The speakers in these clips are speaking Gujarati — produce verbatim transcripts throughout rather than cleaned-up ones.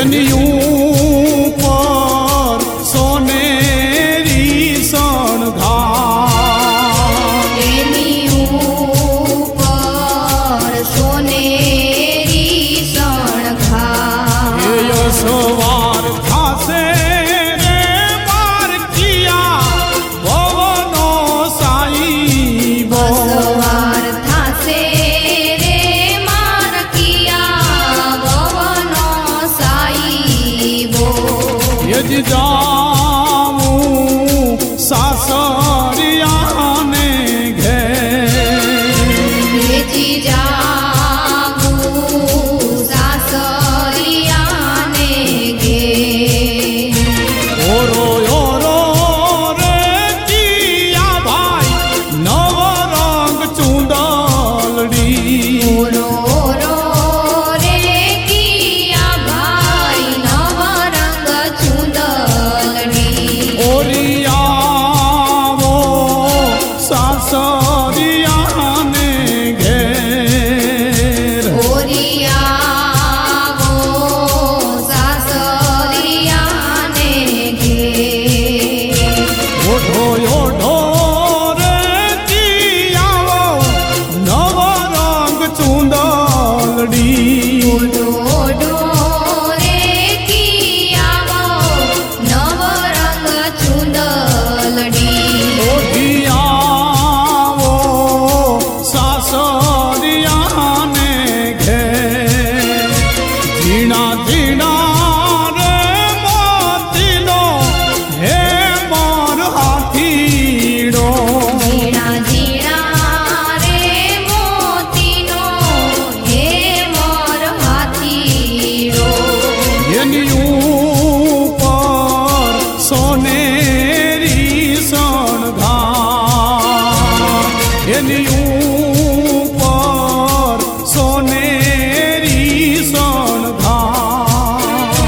એની ઉપર સોનેરી શણગાર, એની ઉપર સોનેરી શણગાર. એ સવાર થાશે રે મારકિયા ભવનો સાઈબો, સવાર થાશે રે મારકિયા ભવનો સાઈબો. યજ જાવું સાસરિયાને ઘેર, વેચી જાવું સાસરિયાને ઘેર. ઓરો ઓરો રે કિયા ભાઈ નવ રંગ ચૂંદલડી, ઓરો ઓરો રે કિયા ભાઈ નવ રંગ ચૂંદલડી. ઓરિયાવો સાસરિયાને ઘેર, ઓરિયાવો સાસરિયાને ઘેર. ઓઢો ઓઢો રે કિયાવો નવ રંગ ચૂંદલડી, ઓઢો ઓઢો રે કિયાવો નવ રંગ ચૂંદલડી. ઓઢિયાવો સાસરિયાને ઘેર, ઝીણા ઝીણા રે મોતીનો હે મોર હાથીડો, ઝીણા ઝીણા રે મોતીનો હે મોર હાથીડો. એની ઉપર સોનેરી શણગાર, એની ઉપર સોનેરી શણગાર.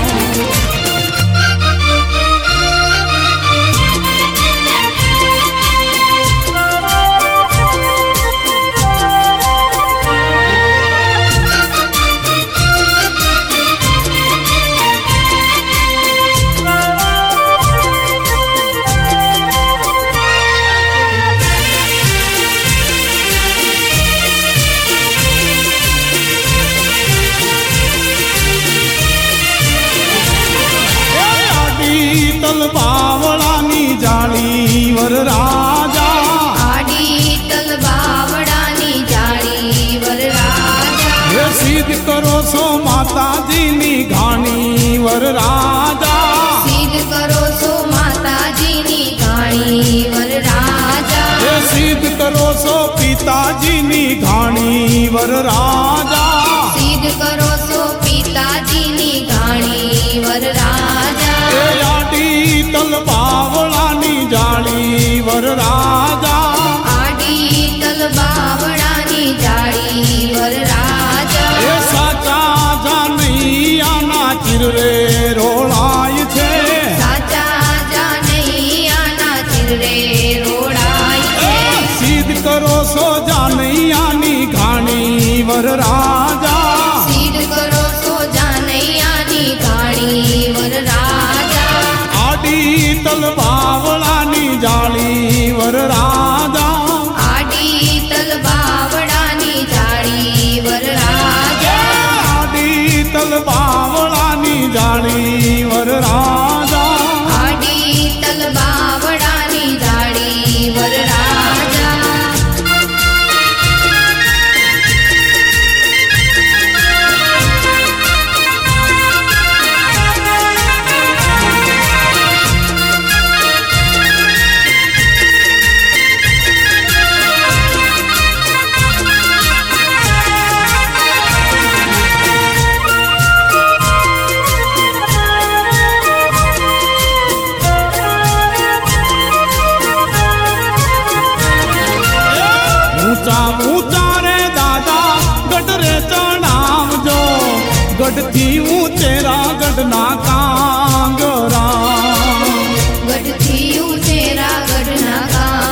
એ આડી તલવાવળાની જાળી વર રાજા, આડી તલવાવડાની જાળી વરરાજા. હે સિદ્ધ કરો છો માતાજીની ઘાણી વર રાજા, સિદ્ધ કરો છો માતાજીની ઘાણી વરરાજા. હે સિદ્ધ કરો છો પિતાજીની ઘાણી વર રાજા, સિદ્ધ કરો છો પિતાજીની ઘાણી વરરાજા. એ આડી તલવાવળાની જાળી વર રાજા, આડી તલવાવડાની જાળી વરરાજા. એ સાચા જાનૈયાના ચિરરે રોળાય છે, સાચા જાનૈયાના ચિરરે રોડાય છે. સિદ્ધ કરો છો જાનૈયાની ઘાણી વર રાજા, સિદ્ધ કરો છો જાનૈયાની ઘાણી વરરાજા. આડી તલવાવળાની જાળી વર રાજા, આડી તલવાવડાની જાળી વરરાજા. આડી તલવાવળાની જાળી વર રાજા, આડી તલવાવડાની જાળી વરરાજા. ઊંચા ઊંચા રે દાદા ગઢ રે ચણાવજો, ગઢથી ઊંચેરા ગઢના કાંગરા, ગઢથી ઉચેરા ગઢના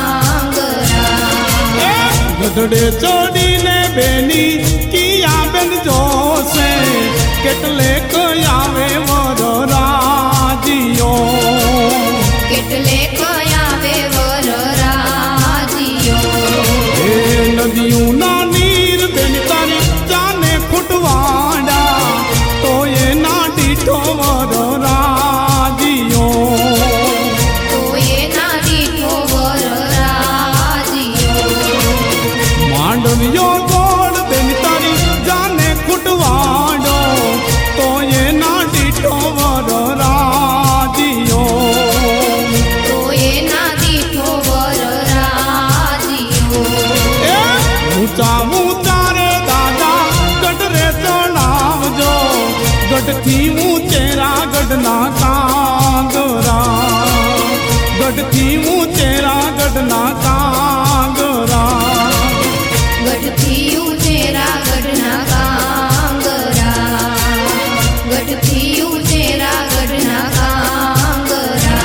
કાંગરા. ગઢડે ચડીને બેની કિયા બેન જોશે, કેટલેક આવે વર રાજીઓ કેટલેક આવે વર રાજીઓ એ નદીયું ના નીર બેન તારી જાને ફૂટવાડા તો એના દીઠો વર રાજીઓ તો એના દીઠો વર રાજીઓ માંડવીઓ ગોળ બેન તારી જાને ફૂટવાડો તો એના દીઠો વર રાજીઓ તો એના દીઠો વર રાજીઓ ઊંચા ઊંચા રે દાદા ગઢ રે ચડાવજો ગઢથી ઊંચેરા ગઢના કાંગરા ગઢથી ઊંચેરા ગઢના કાંગરા ગઢથી ઉચેરા ગઢના કાંગરા ગઢથી ઉચેરા ગઢના કાંગરા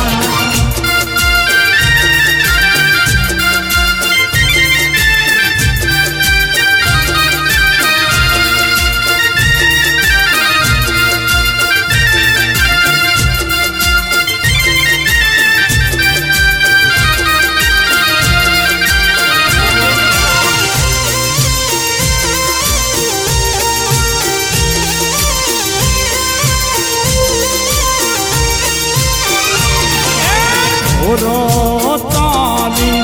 ઓરો તારી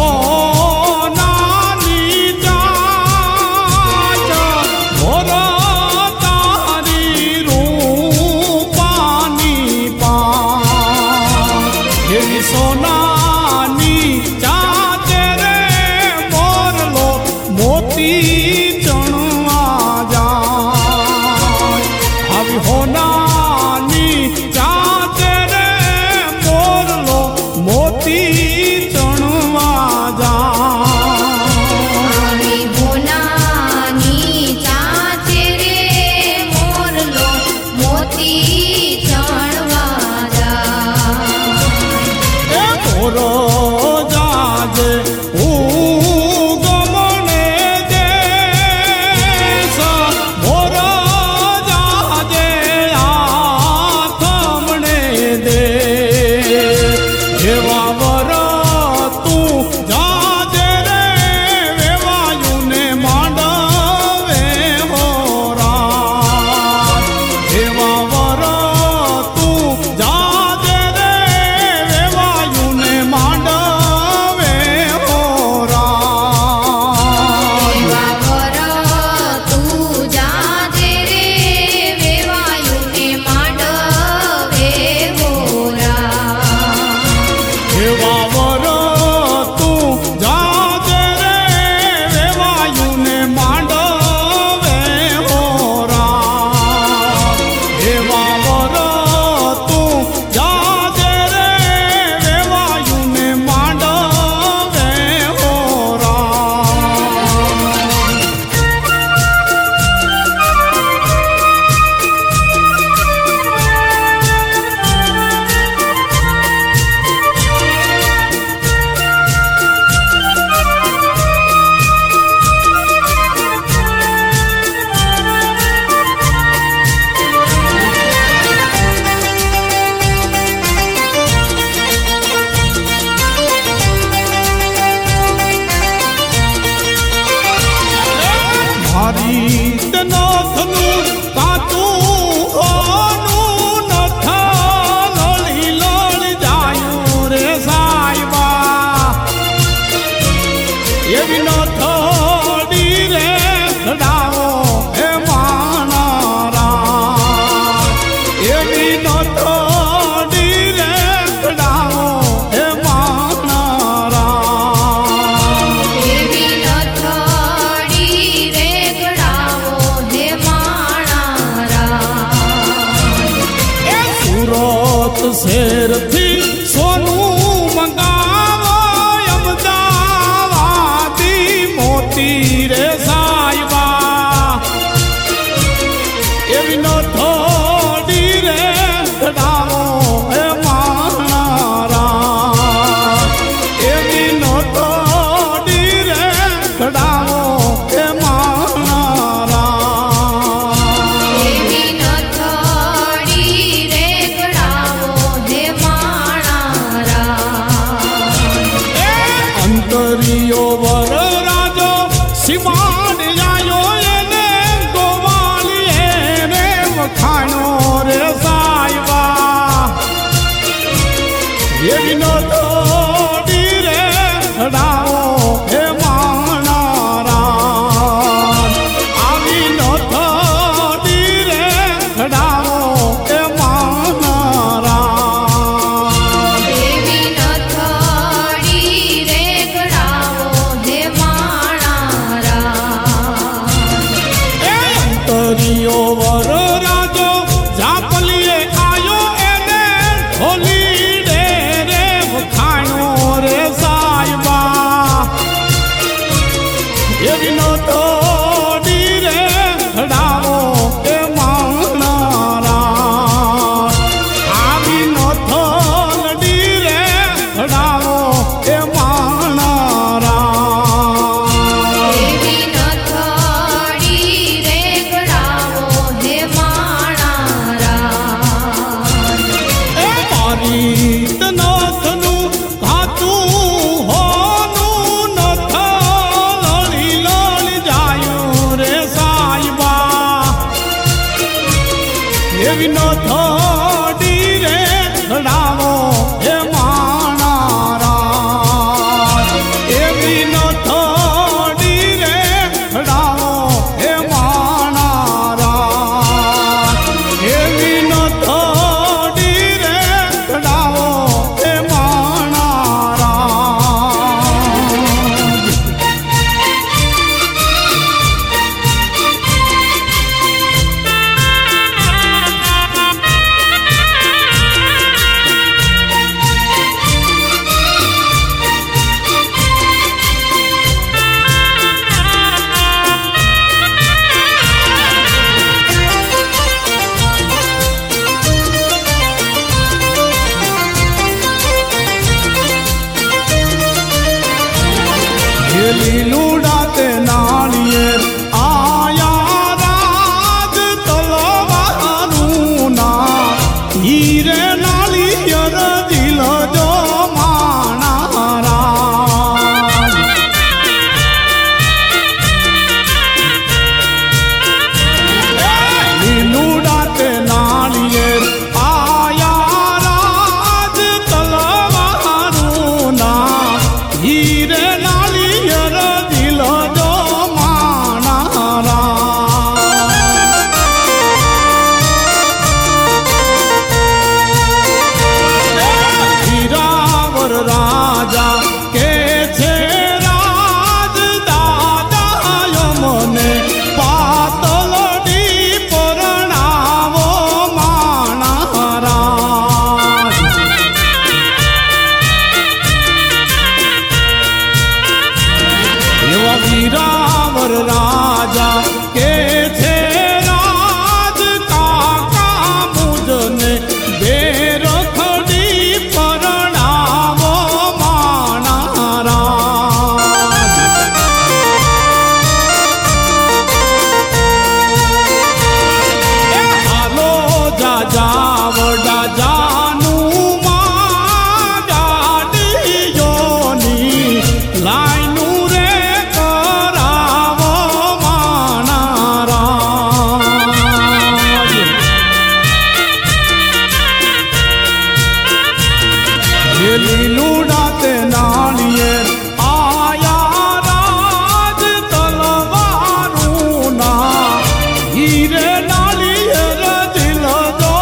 સોનાની જાચ ઓરો તારી રૂપાની પાંચ એવી સોનાની જાચ રે મોરલો મોતી ચણવા જાય આવી હોનાની જાચ રે મોરલો મોતી ચણવા આવી હોનાની ચાચે રે મોરલો મોતી ચણવા જાય એ મોરો જાજે હું ગમણે દેશ મોરો જાજે આથમણે દે એવા વર તું જાજે રે વેવાયુને માંડવે હોરા એવા વર તું જાજે રે વેવાયુને માંડવે હોરા એવા વર તું જાજે રે વેવાયુને માંડવે હોરા એવા વર તું જાજે રે વેવાયુને માંડવે હોરા એવા વર તું જાજે રે વેવાયુને માંડવે હોરા મારી નથનું કાચું હોનું નથ લળી લળી જાયું રે સાયબા એવી નથડી રે લડાવો હે માણારા એવી નથડી રે લડાવો હે માણારા એવી નથડી રે ગડાવો હે માણા મળ્યો વર રાજો ઝાપલીએ આયો એને હોલી રે રે વખાણ્યો રે સાહેબા એવી નો થોડી રે ખડાવો એ માણરા આવી નો થોડી રે ખડાવો એ માણરા એવી ન થોડી રે ગળાવો હે માણારા એ મારી તનથનું ઘાતું હોનું નથ લડી લડી જાયું રે સાહેબા એવી નો થોડી રે ખડાવો હે માણારા એવી નો થોડી રે ખડાવો હે માણારા એવી નો થોડી રે ખડાવો હે માણારા લીલુડાતે નાળિયેર આયા રાજ તલવારું ના હીરે નાળિયેર દિલ જો માણારા લીલુડાતે નાળિયેર આયા રાજ તલવારું ના હીરે નાળિયેર દિલ જો માણારા હીરાવર રાજા કે છે રાજ દાદાયો મને પાતળડી પરણાવો માણારા એવા વીરાવર રાજા કે છે રાજ કાકા મુજને બે રખડી પરણાવો માણારા એ હાલો જા જાવડા જાનું માં ગાડીઓની લાઈનું રે કરાવો માણારા એ લીલુડાતે નાળિયેર આયા રાજ તલવારું ના હીરે નાળિયેર દિલ જો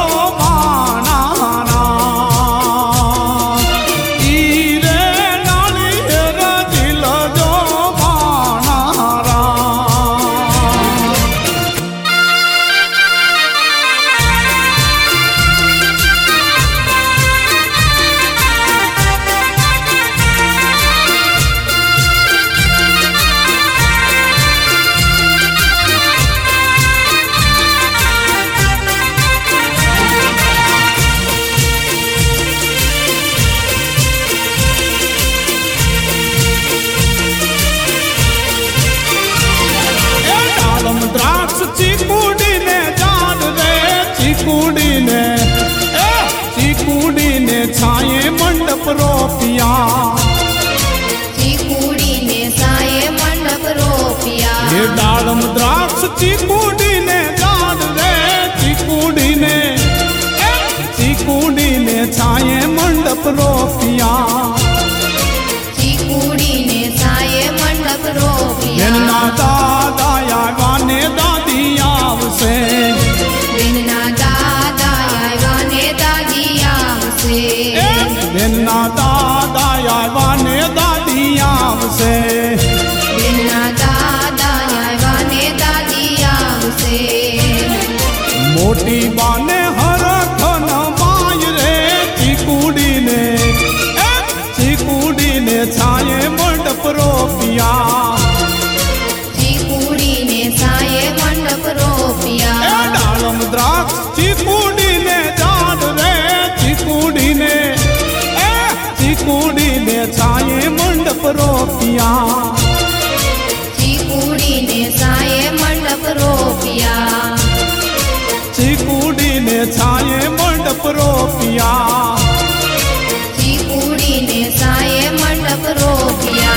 માણારા હીરે નાળિયેર દિલ જો માણારા એ ડાળમ દ્રાક્ષ ચીકુડીને જાડ રે ચીકુડીને એ ચીકુડીને છાયે મંડપ રોપિયા ચીકુડીને સાયે મંડપ રોપિયા એ ડાળમ દ્રાક્ષ ચીકુડીને જાડ રે ચીકુડીને એ ચીકુડીને છાયે મંડપ રોપિયા ચીકુડીને સાયે મંડપ રોપિયા એના દાદા આવ્યા ને દાદી આવશે બેનના દાદા આવ્યા ને દાદી આવશે બેનના દાદા આવ્યા ને દાદી આવશે બેનના દાદા આવ્યા ને દાદી આવશે मोटी बाने हरख न माय रे चिकुड़ी ने चिकुड़ी ने छाये मंडप रोपिया चिकुड़ी ने छाये मंडप रोपिया डालम द्राक्ष चिकुड़ी ने जाड रे चिकुड़ी ने चिकुड़ी ने छाये मंडप रोपिया चिकुड़ी ने छाये मंडप रोपिया चिकुड़ी ने छाये मंडप रोपिया चिकुड़ी ने छाये मंडप रोपिया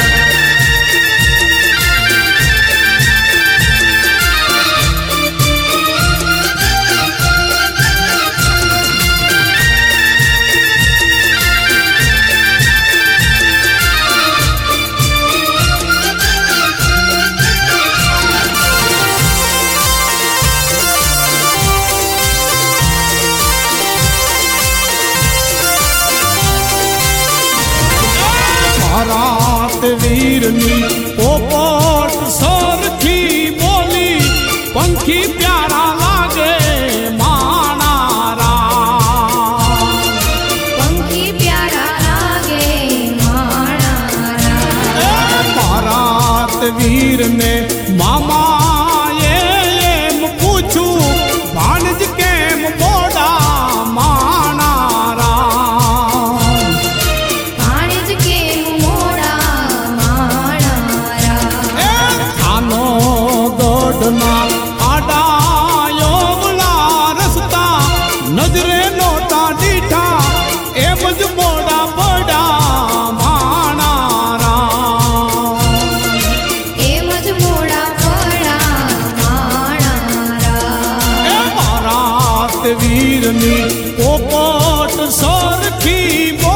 रात वीरनी पोपट सरखी बोली पंखी प्यारा लागे मानारा पंखी प्यारा लागे मानारा रात वीर ने मामा ये पूछू भाणज केम बोड़ा मानारा आडायो बुला रस्ता नजरे नोटा डीठा एमज मोड़ा बड़ा मानारा एमज मोड़ा बड़ा मानारा रात वीरनी पोपट सरखी